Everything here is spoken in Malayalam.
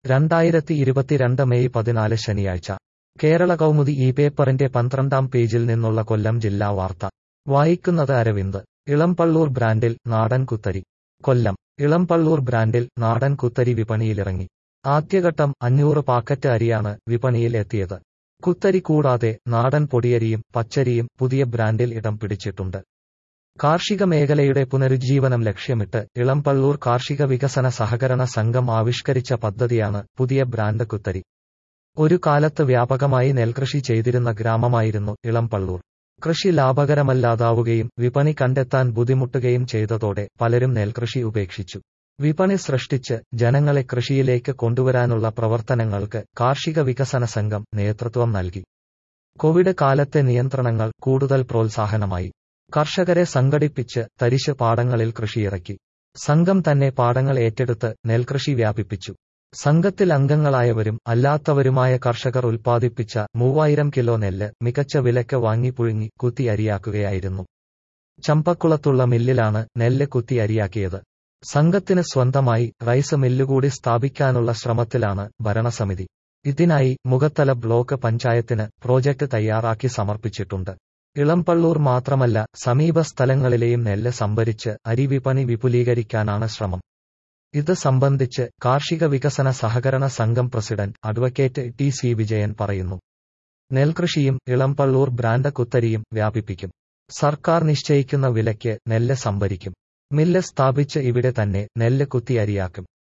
2022 മെയ് 14 ശനിയാഴ്ച കേരള കൗമുദി ഈ പേപ്പറിന്റെ 12-ാം പേജിൽ നിന്നുള്ള കൊല്ലം ജില്ലാ വാർത്ത വായിക്കുന്നത് അരവിന്ദ്. ഇളംപള്ളൂർ ബ്രാൻഡിൽ നാടൻ കുത്തരി. കൊല്ലം. ഇളംപള്ളൂർ ബ്രാൻഡിൽ നാടൻ കുത്തരി വിപണിയിലിറങ്ങി. ആദ്യഘട്ടം 500 പാക്കറ്റ് അരിയാണ് വിപണിയിൽ എത്തിയത്. കുത്തരി കൂടാതെ നാടൻ പൊടിയരിയും പച്ചരിയും പുതിയ ബ്രാൻഡിൽ ഇടം പിടിച്ചിട്ടുണ്ട്. കാർഷിക മേഖലയുടെ പുനരുജ്ജീവനം ലക്ഷ്യമിട്ട് ഇളംപള്ളൂർ കാർഷിക വികസന സഹകരണ സംഘം ആവിഷ്കരിച്ച പദ്ധതിയാണ് പുതിയ ബ്രാൻഡ് കുത്തരി. ഒരു കാലത്ത് വ്യാപകമായി നെൽകൃഷി ചെയ്തിരുന്ന ഗ്രാമമായിരുന്നു ഇളംപള്ളൂർ. കൃഷി ലാഭകരമല്ലാതാവുകയും വിപണി കണ്ടെത്താൻ ബുദ്ധിമുട്ടുകയും ചെയ്തതോടെ പലരും നെൽകൃഷി ഉപേക്ഷിച്ചു. വിപണി സൃഷ്ടിച്ച് ജനങ്ങളെ കൃഷിയിലേക്ക് കൊണ്ടുവരാനുള്ള പ്രവർത്തനങ്ങൾക്ക് കാർഷിക വികസന സംഘം നേതൃത്വം നൽകി. കോവിഡ് കാലത്തെ നിയന്ത്രണങ്ങൾ കൂടുതൽ പ്രോത്സാഹനമായി. കർഷകരെ സംഘടിപ്പിച്ച് തരിശ് പാടങ്ങളിൽ കൃഷിയിറക്കി. സംഘം തന്നെ പാടങ്ങൾ ഏറ്റെടുത്ത് നെൽകൃഷി വ്യാപിപ്പിച്ചു. സംഘത്തിൽ അംഗങ്ങളായവരും അല്ലാത്തവരുമായ കർഷകർ ഉൽപ്പാദിപ്പിച്ച 3000 കിലോ നെല്ല് മികച്ച വിലയ്ക്ക് വാങ്ങി പുഴുങ്ങി കുത്തി അരിയാക്കുകയായിരുന്നു. ചമ്പക്കുളത്തുള്ള മില്ലിലാണ് നെല്ല് കുത്തി അരിയാക്കിയത്. സംഘത്തിന് സ്വന്തമായി റൈസ് മില്ലുകൂടി സ്ഥാപിക്കാനുള്ള ശ്രമത്തിലാണ് ഭരണസമിതി. ഇതിനായി മുഖത്തല ബ്ലോക്ക് പഞ്ചായത്തിന് പ്രോജക്ട് തയ്യാറാക്കി സമർപ്പിച്ചിട്ടുണ്ട്. ഇളംപള്ളൂർ മാത്രമല്ല സമീപ സ്ഥലങ്ങളിലെയും നെല്ല് സംഭരിച്ച് അരി വിപണി വിപുലീകരിക്കാനാണ് ശ്രമം. ഇത് സംബന്ധിച്ച് കാർഷിക വികസന സഹകരണ സംഘം പ്രസിഡന്റ് അഡ്വക്കേറ്റ് ടി.സി. വിജയൻ പറയുന്നു. നെൽകൃഷിയും ഇളംപള്ളൂർ ബ്രാൻഡ് കുത്തരിയും വ്യാപിപ്പിക്കും. സർക്കാർ നിശ്ചയിക്കുന്ന വിലയ്ക്ക് നെല്ല് സംഭരിക്കും. മില്ല് സ്ഥാപിച്ച് ഇവിടെ തന്നെ നെല്ല് കുത്തി അരിയാക്കും.